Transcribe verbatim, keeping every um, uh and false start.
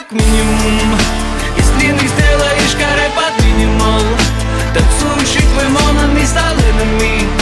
как минимум. Из длинных сделаешь каре под минимал, танцующий твой монами сталинами.